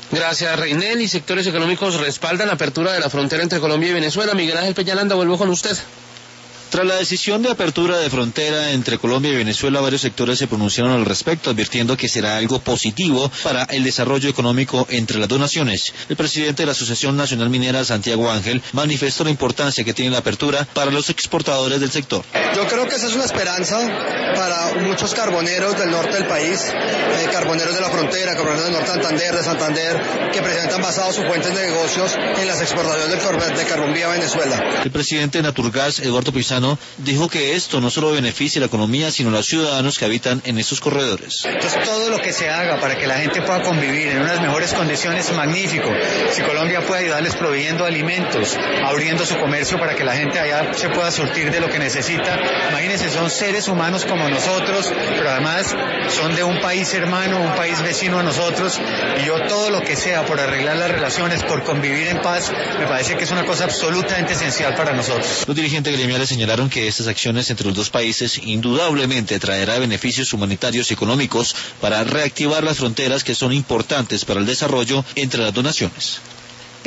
Gracias, Reinel. Y sectores económicos respaldan la apertura de la frontera entre Colombia y Venezuela. Miguel Ángel Peñalanda, vuelvo con usted. Tras la decisión de apertura de frontera entre Colombia y Venezuela, varios sectores se pronunciaron al respecto, advirtiendo que será algo positivo para el desarrollo económico entre las dos naciones. El presidente de la Asociación Nacional Minera, Santiago Ángel, manifestó la importancia que tiene la apertura para los exportadores del sector. Yo creo que esa es una esperanza para muchos carboneros del norte del país, carboneros de la frontera, carboneros del norte de Santander, que precisamente han basado sus fuentes de negocios en las exportaciones de carbón vía Venezuela. El presidente de Naturgas, Eduardo Pizano, dijo que esto no solo beneficia la economía, sino a los ciudadanos que habitan en esos corredores. Entonces todo lo que se haga para que la gente pueda convivir en unas mejores condiciones, magnífico. Si Colombia puede ayudarles proveyendo alimentos, abriendo su comercio para que la gente allá se pueda surtir de lo que necesita. Imagínense, son seres humanos como nosotros, pero además son de un país hermano, un país vecino a nosotros, y yo todo lo que sea por arreglar las relaciones, por convivir en paz, me parece que es una cosa absolutamente esencial para nosotros. Los dirigentes gremiales señalaron que estas acciones entre los dos países indudablemente traerá beneficios humanitarios y económicos para reactivar las fronteras que son importantes para el desarrollo entre las dos naciones.